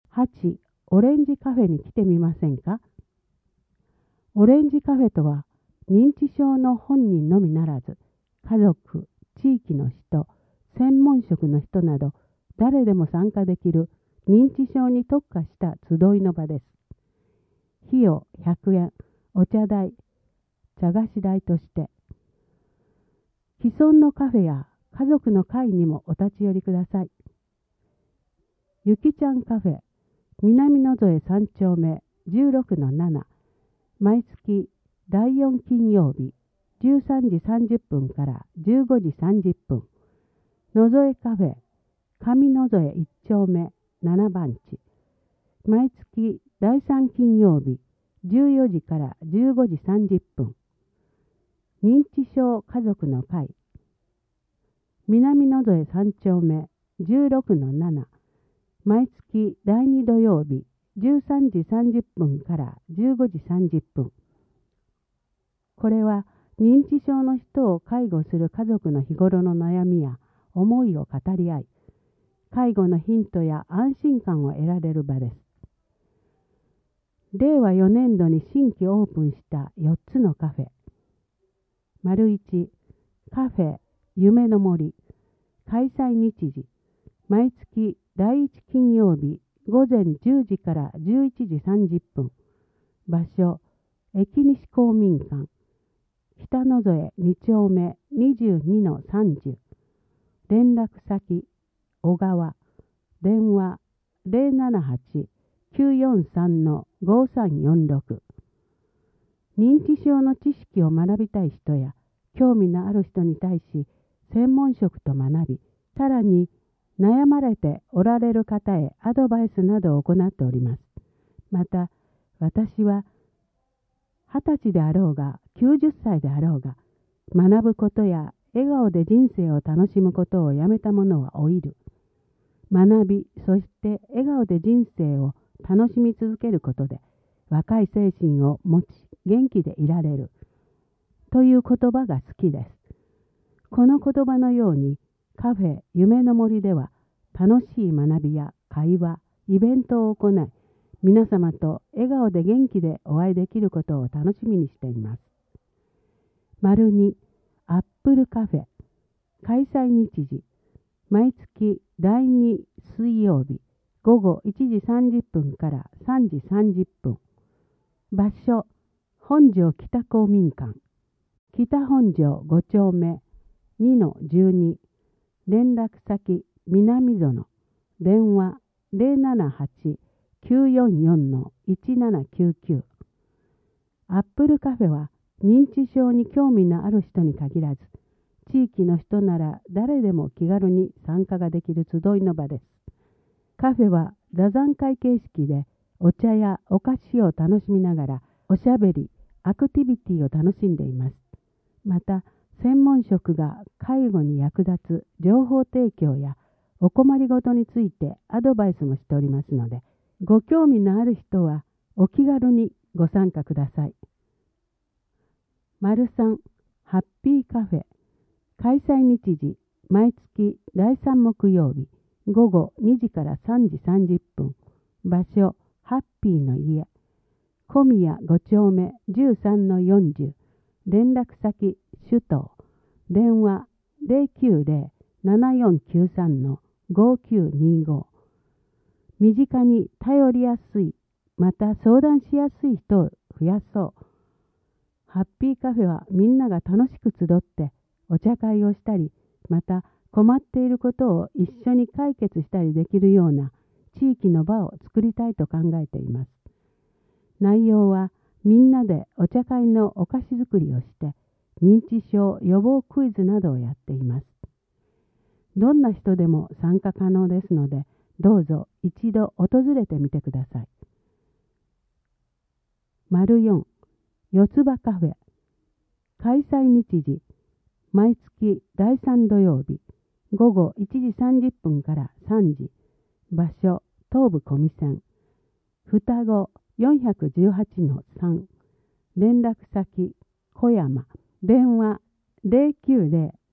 8、オレンジカフェに来てみませんか？オレンジカフェとは、認知症の本人のみならず、家族、地域の人、専門職の人など、誰でも参加できる認知症に特化した集いの場です。費用100円、お茶代、茶菓子代として、既存のカフェや家族の会にもお立ち寄りください。ゆきちゃんカフェ、南野添3丁目 16-7、毎月第4金曜日13時30分から15時30分。野添カフェ、上野添1丁目7番地。毎月第3金曜日14時から15時30分。認知症家族の会、南野添3丁目 16-7。毎月第2土曜日13時30分から15時30分。これは認知症の人を介護する家族の日頃の悩みや思いを語り合い、介護のヒントや安心感を得られる場です。令和4年度に新規オープンした4つのカフェ。1、カフェ夢の森、開催日時、毎月第1金曜日午前10時から11時30分。場所、駅西公民館、北野添2丁目 22-30。連絡先、小川、電話 078-943-5346。認知症の知識を学びたい人や興味のある人に対し専門職と学び、さらに悩まれておられる方へアドバイスなどを行っております。また、私は20歳であろうが90歳であろうが、学ぶことや笑顔で人生を楽しむことをやめた者は老いる。学び、そして笑顔で人生を楽しみ続けることで、若い精神を持ち、元気でいられる。という言葉が好きです。この言葉のように、カフェ夢の森では、楽しい学びや会話、イベントを行い、皆様と笑顔で元気でお会いできることを楽しみにしています。2、アップルカフェ、開催日時、毎月第2水曜日午後1時30分から3時30分。場所、本庄北公民館、北本庄5丁目 2-12。連絡先、南園、電話 078-944-1799。アップルカフェは認知症に興味のある人に限らず、地域の人なら誰でも気軽に参加ができる集いの場です。カフェは座談会形式でお茶やお菓子を楽しみながらおしゃべり、アクティビティを楽しんでいます。また、専門職が介護に役立つ情報提供やお困りごとについてアドバイスもしておりますので、ご興味のある人はお気軽にご参加ください。3、ハッピーカフェ、開催日時、毎月第3木曜日午後2時から3時30分。場所、ハッピーの家、小宮5丁目 13-40。連絡先、首都、電話 090-7493-5925。身近に頼りやすい、また相談しやすい人を増やそう。ハッピーカフェはみんなが楽しく集ってお茶会をしたり、また困っていることを一緒に解決したりできるような地域の場を作りたいと考えています。内容はみんなでお茶会のお菓子作りをして、認知症予防クイズなどをやっています。どんな人でも参加可能ですので、どうぞ一度訪れてみてください。4、四つ葉カフェ、開催日時、毎月第3土曜日午後1時30分から3時。場所、東武小見線、双子 418-3。連絡先、小山、電話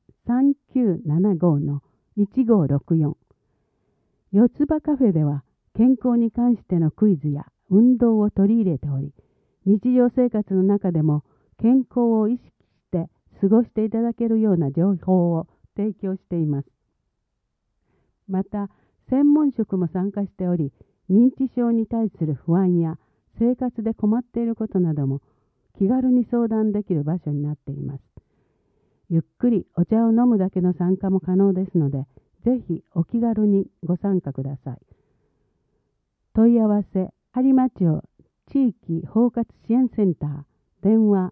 090-3975-1564。四つ葉カフェでは健康に関してのクイズや運動を取り入れており、日常生活の中でも健康を意識して過ごしていただけるような情報を提供しています。また、専門職も参加しており、認知症に対する不安や生活で困っていることなども気軽に相談できる場所になっています。ゆっくりお茶を飲むだけの参加も可能ですので、ぜひお気軽にご参加ください。問い合わせ、有馬町地域包括支援センター、電話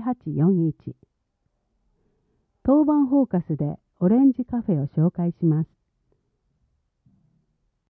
079-435-1841。当番フォーカスでオレンジカフェを紹介します。